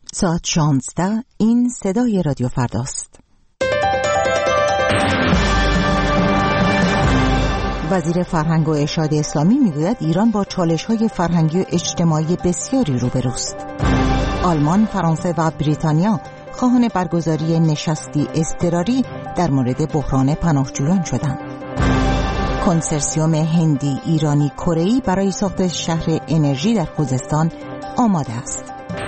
ساعت 16. این صدای رادیو فرداست. وزیر فرهنگ و ارشاد اسلامی میگوید ایران با چالش‌های فرهنگی و اجتماعی بسیاری روبروست. آلمان، فرانسه و بریتانیا خواهان برگزاری نشستی اضطراری در مورد بحران پناهجویان شدند. کنسرسیوم هندی ایرانی کره‌ای برای ساخت شهر انرژی در خوزستان آماده است.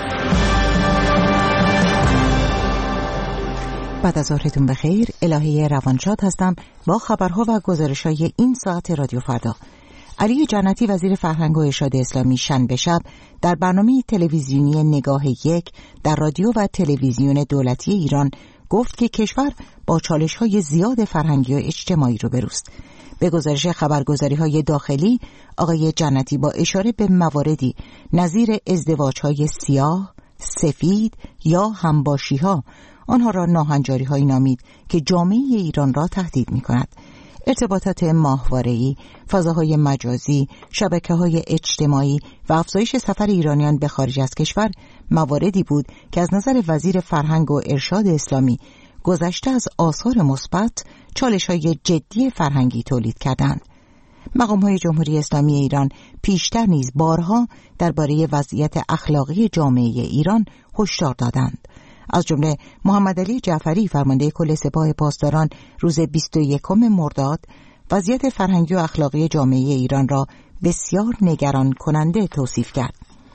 بعد از ظهرتون بخیر. الهه روانشاد هستم با خبرها و گزارش‌های این ساعت رادیو فردا. علی جنتی وزیر فرهنگ و ارشاد اسلامی شنبه شب در برنامه تلویزیونی نگاه یک در رادیو و تلویزیون دولتی ایران گفت که کشور با چالش‌های زیاد فرهنگی و اجتماعی روبروست. به گزارش خبرگزاری‌های داخلی، آقای جنتی با اشاره به مواردی نظیر ازدواج‌های سیاه، سفید یا همباشی‌ها آنها را ناهنجاری‌هایی نامید که جامعه ایران را تهدید می‌کند. ارتباطات ماهواره‌ای، فضاهای مجازی، شبکه‌های اجتماعی و افزایش سفر ایرانیان به خارج از کشور مواردی بود که از نظر وزیر فرهنگ و ارشاد اسلامی گذشته از آثار مثبت چالش‌های جدی فرهنگی تولید کردند. مقام‌های جمهوری اسلامی ایران پیشتر نیز بارها درباره وضعیت اخلاقی جامعه ایران هشدار دادند. از جمله محمد علی جعفری فرمانده کل سپاه پاسداران روز 21 مرداد وضعیت فرهنگی و اخلاقی جامعه ایران را بسیار نگران کننده توصیف کرد.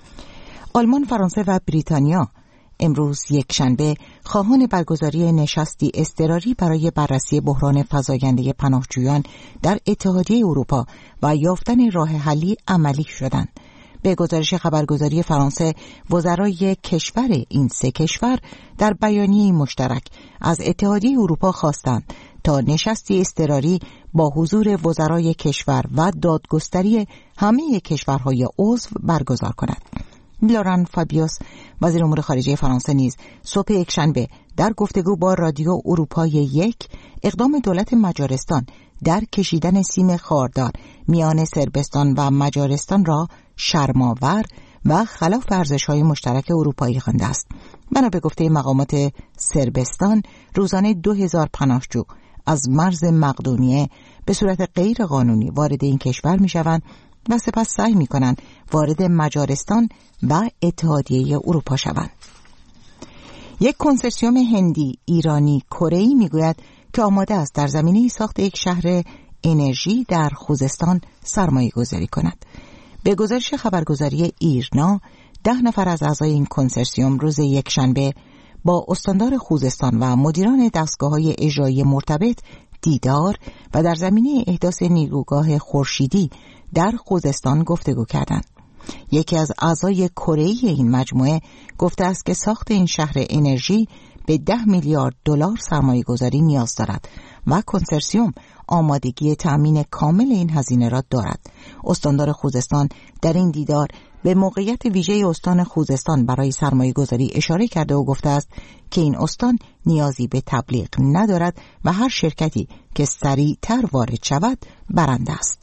آلمان، فرانسه و بریتانیا امروز یکشنبه خواهان برگزاری نشستی اضطراری برای بررسی بحران فزاینده پناهجویان در اتحادیه اروپا و یافتن راه حلی عملی شدند. به گزارش خبرگزاری فرانسه، وزرای کشور این سه کشور در بیانیه مشترک از اتحادیه اروپا خواستند تا نشستی اضطراری با حضور وزرای کشور و دادگستری همه کشورهای عضو برگزار کند. لوران فابیوس وزیر امور خارجه فرانسه نیز صبح یکشنبه در گفتگو با رادیو اروپای یک اقدام دولت مجارستان در کشیدن سیم خاردار میان صربستان و مجارستان را شرم‌آور و خلاف ارزش‌های مشترک اروپایی خوانده است. بنا به گفته مقامات صربستان، روزانه 2000 پناهجو از مرز مقدونیه به صورت غیر قانونی وارد این کشور می‌شوند و سپس سعی می‌کنند وارد مجارستان و اتحادیه اروپا شوند. یک کنسرسیوم هندی ایرانی کره‌ای می‌گوید که آماده است در زمینه ساخت یک شهر انرژی در خوزستان سرمایه‌گذاری کند. به گزارش خبرگزاری ایرنا، 10 نفر از اعضای این کنسرسیوم روز یکشنبه با استاندار خوزستان و مدیران دستگاه‌های اجرایی مرتبط دیدار و در زمینه احداث نیروگاه خورشیدی در خوزستان گفتگو کردند. یکی از اعضای کره‌ای این مجموعه گفته است که ساخت این شهر انرژی به 10 میلیارد دلار سرمایه‌گذاری نیاز دارد و کنسرسیوم آمادگی تأمین کامل این هزینه را دارد. استاندار خوزستان در این دیدار به موقعیت ویژه استان خوزستان برای سرمایه‌گذاری اشاره کرده و گفته است که این استان نیازی به تبلیغ ندارد و هر شرکتی که سریعتر وارد شود برنده است.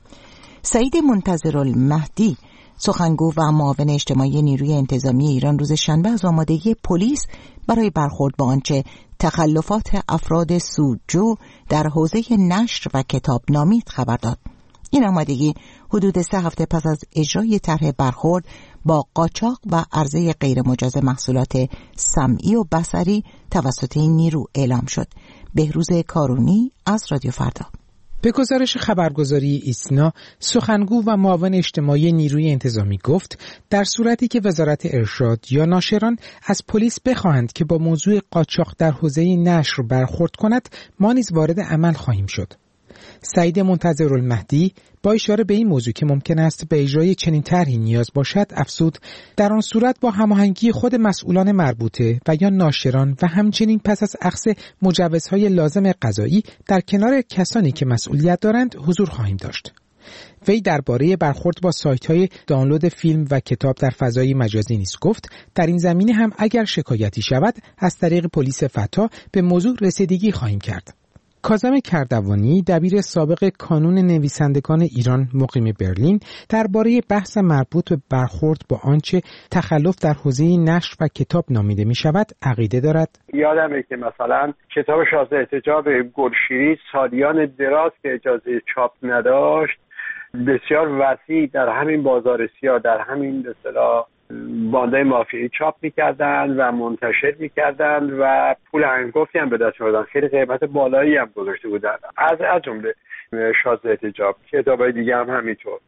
سعید منتظرالمهدی سخنگو و معاون اجتماعی نیروی انتظامی ایران روز شنبه از آمادگی پلیس برای برخورد با آنچه تخلفات افراد سودجو در حوزه نشر و کتاب نامید خبر داد. این آمادگی حدود 3 هفته پس از اجرای طرح برخورد با قاچاق و عرضه غیرمجاز محصولات سمعی و بصری توسط این نیرو اعلام شد. بهروز کارونی از رادیو فردا. به گزارش خبرگزاری ایسنا، سخنگو و معاون اجتماعی نیروی انتظامی گفت در صورتی که وزارت ارشاد یا ناشران از پلیس بخواهند که با موضوع قاچاق در حوزه نشر برخورد کند، ما نیز وارد عمل خواهیم شد. سعید منتظرالمهدی با اشاره به این موضوع که ممکن است به اجرای چنین طرحی نیاز باشد افزود در آن صورت با هماهنگی خود مسئولان مربوطه و یا ناشران و همچنین پس از اخذ مجوزهای لازم قضایی در کنار کسانی که مسئولیت دارند حضور خواهیم داشت. وی درباره برخورد با سایت‌های دانلود فیلم و کتاب در فضای مجازی نیز گفت در این زمینه هم اگر شکایتی شود از طریق پلیس فتا به موضوع رسیدگی خواهیم کرد. کاظم کردوانی، دبیر سابق کانون نویسندگان ایران مقیم برلین، درباره بحث مربوط به برخورد با آنچه تخلف در حوزه نشر و کتاب نامیده می شود عقیده دارد. یادمه که مثلا کتاب شازده احتجاب گلشیری سالیان دراز که اجازه چاپ نداشت بسیار وسیع در همین بازار سیاه، در همین به اصطلاح باندای مافیایی چاپ میکردن و منتشر میکردن و پول هنگفتی هم به دست می‌آوردن. خیلی قیمت بالایی هم گذاشته بودن از جمله شازده احتجاب. کتابای دیگه هم همینطور.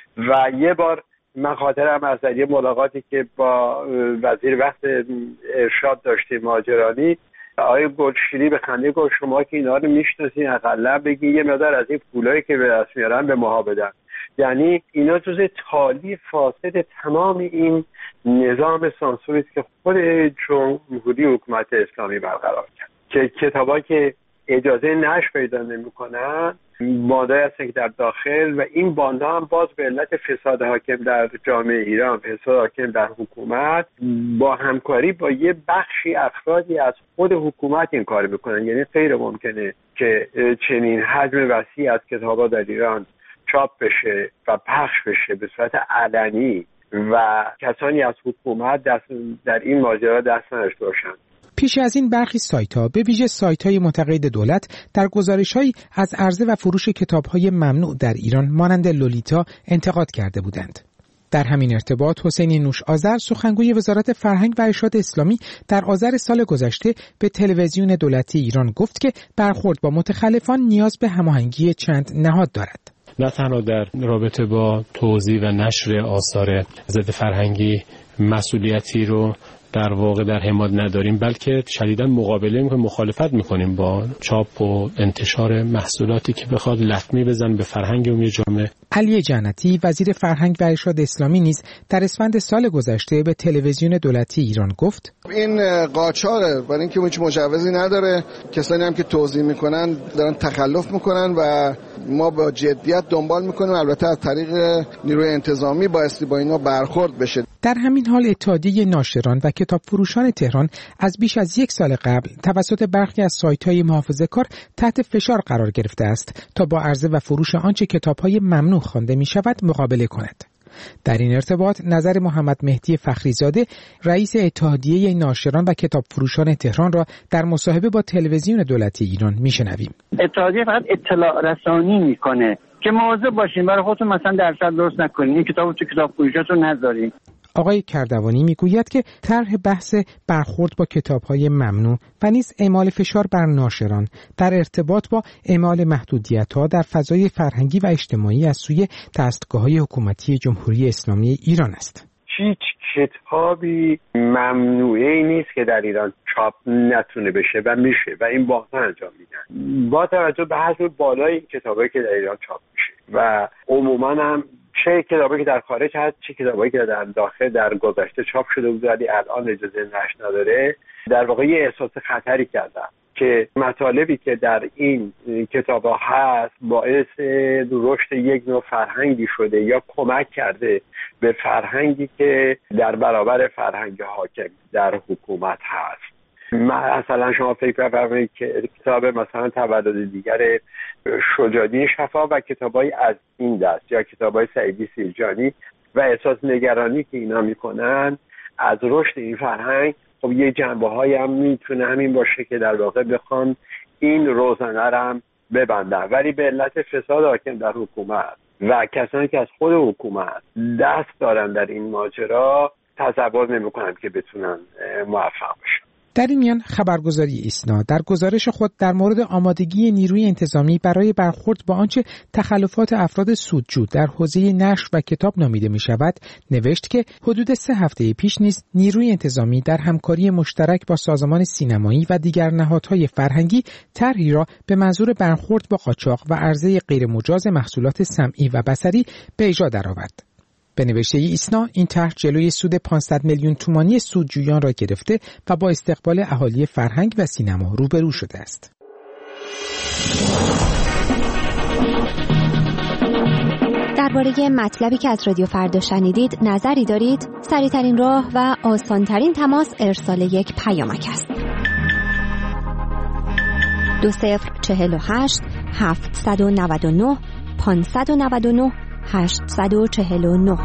و یه بار من خاطرم از یه ملاقاتی که با وزیر وقت ارشاد داشتیم ماجرانی، آقای گلشیری به خنده گفت شما که اینا رو میشناسین حداقل بگین یه مقدار از این پولایی که به دست میارن به ماها بدن. یعنی اینا جزء تالی فاسد تمام این نظام سانسوری است که خود جمهوری حکومت اسلامی برقرار کرد که کتابایی که اجازه نشر پیدا نمی‌کنن باندایی هستن که در داخل و این باندها هم باز به علت فساد حاکم در جامعه ایران، فساد حاکم در حکومت، با همکاری با یه بخشی افرادی از خود حکومت این کار میکنن. یعنی غیر ممکنه که چنین حجم وسیع از کتابا در ایران چاپ بشه و پخش بشه به صورت علنی و کسانی از حکومت در این ماجرا دست نداشته باشن. پیش از این برخی سایت‌ها به ویژه سایت‌های منتقد دولت در گزارش‌هایی از عرضه و فروش کتاب‌های ممنوع در ایران مانند لولیتا انتقاد کرده بودند. در همین ارتباط حسین نوش آذر سخنگوی وزارت فرهنگ و ارشاد اسلامی در آذر سال گذشته به تلویزیون دولتی ایران گفت که برخورد با متخلفان نیاز به هماهنگی چند نهاد دارد. نه تنها در رابطه با توزیع و نشر آثار ضد فرهنگی مسئولیتی رو در واقع در حمایت نداریم، بلکه شدیداً مقابله می‌کنیم، مخالفت می‌کنیم با چاپ و انتشار محصولاتی که بخواد لطمه بزنه به فرهنگ عمومی جامعه. علی جنتی وزیر فرهنگ و ارشاد اسلامی نیز در اسفند سال گذشته به تلویزیون دولتی ایران گفت این قاچاقه، برای اینکه هیچ مجوزی نداره، کسانی هم که توزیع میکنن دارن تخلف میکنن و ما با جدیت دنبال میکنیم، البته از طریق نیروی انتظامی بایستی با اینا برخورد بشه. در همین حال اتحادیه ناشران و کتاب فروشان تهران از بیش از یک سال قبل توسط برخی از سایت‌های محافظه‌کار تحت فشار قرار گرفته است تا با عرضه و فروش آنچه کتاب‌های ممنوع خوانده می‌شود مقابله کند. در این ارتباط نظر محمد مهدی فخریزاده رئیس اتحادیه ناشران و کتاب فروشان تهران را در مصاحبه با تلویزیون دولتی ایران میشنویم. اتحادیه فقط اطلاع رسانی میکنه که مواظب باشین برای خودتون مثلا درصد درست نکنین، این کتابو تو کتاب فروشاتون نذارین. آقای کردوانی میگوید که طرح بحث برخورد با کتاب‌های ممنوع و نیز اعمال فشار بر ناشران در ارتباط با اعمال محدودیت‌ها در فضای فرهنگی و اجتماعی از سوی دستگاه‌های حکومتی جمهوری اسلامی ایران است. هیچ کتابی ممنوعی نیست که در ایران چاپ نتونه بشه و میشه و این باهاتون انجام میدن با توجه به حجم بالای کتابایی که در ایران چاپ میشه و عموما هم چه کتابایی که در خارج هست چه کتابایی که در داخل در گذشته چاپ شده بود ولی الان اجازه نشر نداره، در واقع یه احساس خطری کردن که مطالبی که در این کتاب‌ها هست باعث رشد یک نوع فرهنگی شده یا کمک کرده به فرهنگی که در برابر فرهنگ حاکم در حکومت هست. مثلا شما فکر بفرمایید که کتاب مثلا تولد دیگر شجاعی شفا و کتابای از این دست یا کتابای سعیدی سیرجانی و احساس نگرانی که اینا میکنن از رشد این فرهنگ، خب یه جنبه‌هایی هم میتونه همین باشه که در واقع بخوان این روزنه رو ببندن، ولی به علت فساد حاکم در حکومت و کسانی که از خود حکومت دست دارن در این ماجرا تصور نمی‌کنم که بتونن موفق بشن. در این میان خبرگزاری ایسنا در گزارش خود در مورد آمادگی نیروی انتظامی برای برخورد با آنچه تخلفات افراد سودجو در حوزه نشر و کتاب نامیده می شود نوشت که حدود 3 هفته پیش نیز نیروی انتظامی در همکاری مشترک با سازمان سینمایی و دیگر نهادهای فرهنگی طرحی را به منظور برخورد با قاچاق و عرضه غیرمجاز محصولات سمعی و بصری به اجرا درآورد. به نوشته ایسنا این طرح جلوی سود 500 میلیون تومانی سودجویان را گرفته و با استقبال اهالی فرهنگ و سینما روبرو شده است. درباره مطلبی که از رادیو فردا شنیدید نظری دارید؟ سریع‌ترین راه و آسان‌ترین تماس ارسال یک پیامک است. 2048 799 599 849.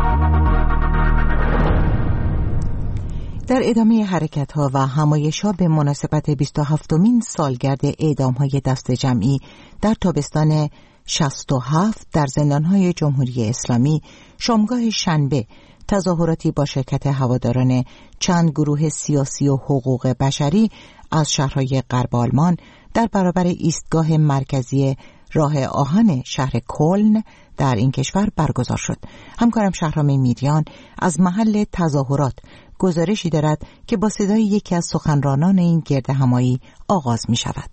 در ادامه حرکت‌ها و همایش‌ها به مناسبت 27مین سالگرد اعدام‌های دست جمعی در تابستان 67 در زندان‌های جمهوری اسلامی، شامگاه شنبه تظاهراتی با شرکت هواداران چند گروه سیاسی و حقوق بشری از شهرهای غرب آلمان در برابر ایستگاه مرکزی راه آهن شهر کلن در این کشور برگزار شد. همکارم شهرام میریان از محل تظاهرات گزارشی دارد که با صدای یکی از سخنرانان این گردهمایی آغاز می شود.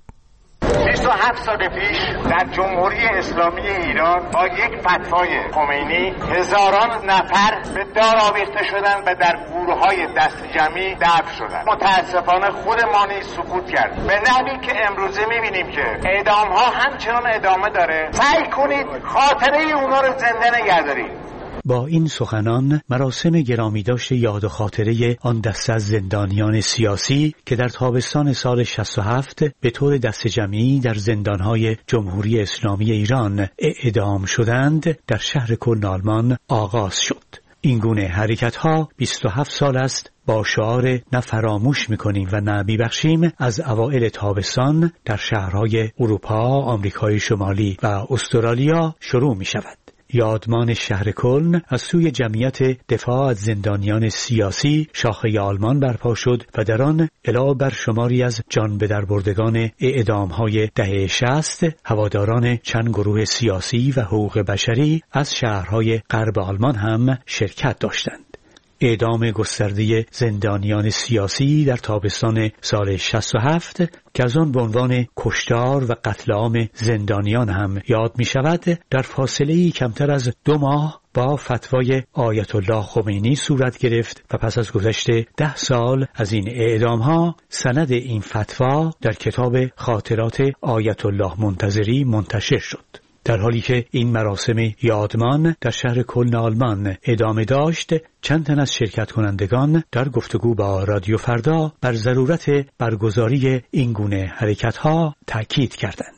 27 سال پیش در جمهوری اسلامی ایران با یک فتوای خمینی هزاران نفر به دار آویخته شدند و در گورهای دست جمعی دفن شدند. متاسفانه خودمان نیز سکوت کرد. به نحوی که امروزه می‌بینیم که اعدام‌ها همچنان ادامه داره. سعی کنید خاطره اونا رو زنده نگه دارید. با این سخنان مراسم گرامیداشت یاد و خاطره آن دسته از زندانیان سیاسی که در تابستان سال 67 به طور دست جمعی در زندانهای جمهوری اسلامی ایران اعدام شدند در شهر کلن آلمان آغاز شد. این گونه حرکت‌ها 27 سال است با شعار نه فراموش می‌کنیم و نه می‌بخشیم از اوایل تابستان در شهرهای اروپا، آمریکای شمالی و استرالیا شروع می‌شود. یادمان شهر کلن از سوی جمعیت دفاع از زندانیان سیاسی شاخه آلمان برپا شد و در آن علاوه بر شماری از جان به در بردگان اعدام‌های دهه 60 هواداران چند گروه سیاسی و حقوق بشری از شهرهای غرب آلمان هم شرکت داشتند. اعدام گسترده زندانیان سیاسی در تابستان سال 67 که از آن به عنوان کشتار و قتل عام زندانیان هم یاد می شود، در فاصله‌ای کمتر از 2 ماه با فتوای آیت الله خمینی صورت گرفت و پس از گذشت 10 سال از این اعدام‌ها سند این فتوا در کتاب خاطرات آیت الله منتظری منتشر شد. در حالی که این مراسم یادمان در شهر کلن آلمان ادامه داشت، چند تن از شرکت کنندگان در گفتگو با رادیو فردا بر ضرورت برگزاری این گونه حرکت‌ها تأکید کردند.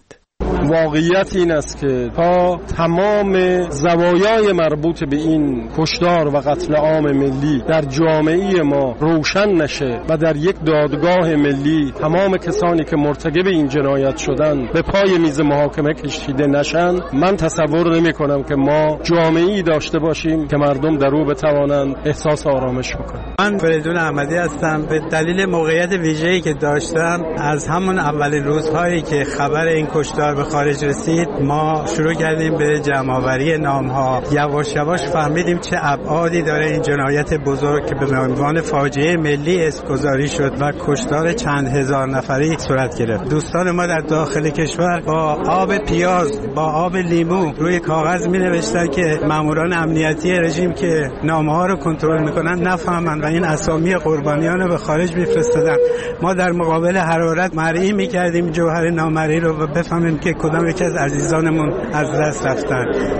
واقعیت این است که تا تمام زوایای مربوط به این کشتار و قتل عام ملی در جامعه ما روشن نشه و در یک دادگاه ملی تمام کسانی که مرتکب این جنایت شدن به پای میز محاکمه کشیده نشن، من تصور نمی کنم که ما جامعه‌ای داشته باشیم که مردم در او بتوانند احساس آرامش بکنند. من فریدون احمدی هستم. به دلیل موقعیت ویژه‌ای که داشتم از همون اولین روزهایی که خبر این کشتار به خارج رسید ما شروع کردیم به جمع‌آوری نام‌ها. یواش یواش فهمیدیم چه ابعادی داره این جنایت بزرگ که به عنوان فاجعه ملی اسم‌گذاری شد و کشتار چند هزار نفری صورت گرفت. دوستان ما در داخل کشور با آب پیاز، با آب لیمو روی کاغذ می‌نوشتن که ماموران امنیتی رژیم که نامه‌ها رو کنترل می‌کنن نفهمن و این اسامی قربانیان رو به خارج می‌فرستادن. ما در مقابل حرارت مرئی می‌کردیم جوهر نامرئی رو و بفهمیم که کدام یکی از عزیزانمون از دست رفتن.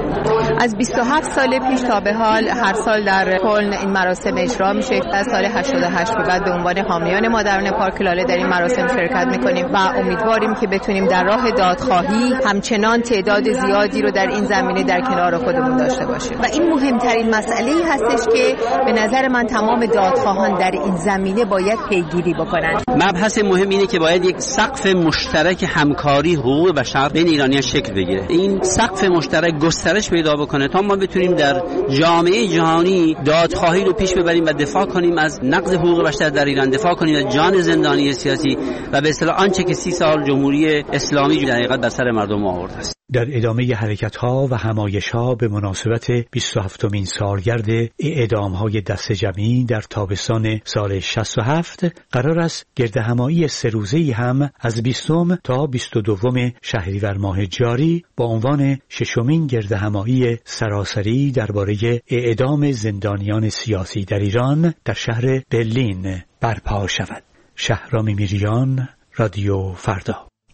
از 27 سال پیش تا به حال هر سال در کلن این مراسم اجرا میشه. از سال 88 به بعد به عنوان حامیان مادران پارک لاله در این مراسم شرکت میکنیم و امیدواریم که بتونیم در راه دادخواهی همچنان تعداد زیادی رو در این زمینه در کنار خودمون داشته باشیم. و این مهمترین مسئله‌ای هستش که به نظر من تمام دادخواهان در این زمینه باید پیگیری بکنن. مبحث مهم اینه که باید یک سقف مشترک همکاری حقوق بشر بین ایرانیان شکل بگیره. این سقف مشترک گسترش پیدا بکنه تا ما بتونیم در جامعه جهانی دادخواهی رو پیش ببریم و دفاع کنیم از نقض حقوق بشر در ایران، دفاع کنیم از جان زندانی سیاسی و به اصطلاح آنچه که 30 سال جمهوری اسلامی در حقیقت بر سر مردم آورده است. در ادامه حرکت‌ها و همایش‌ها به مناسبت 27مین سالگرد اعدام‌های دست جمعی در تابستان سال 67 قرار است گردهمایی 3 روزه‌ای هم از 20 تا 22 شهریور ماه جاری با عنوان 6مین گردهمایی سراسری درباره اعدام زندانیان سیاسی در ایران در شهر برلین برپا شود. شهرام میریان، رادیو فردا.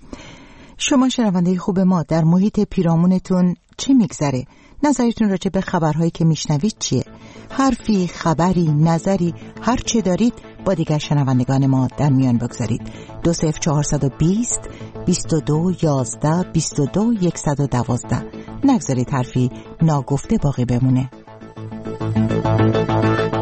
شما شنونده خوب ما، در محیط پیرامونتون چی میگذره؟ نظرتون راجع به خبرهایی که میشنوید چیه؟ حرفی، خبری، نظری، هر چه دارید با دیگر شنوندگان ما در میان بگذارید. 20420 22 11 22 112. نگذارید حرفی ناگفته باقی بمونه.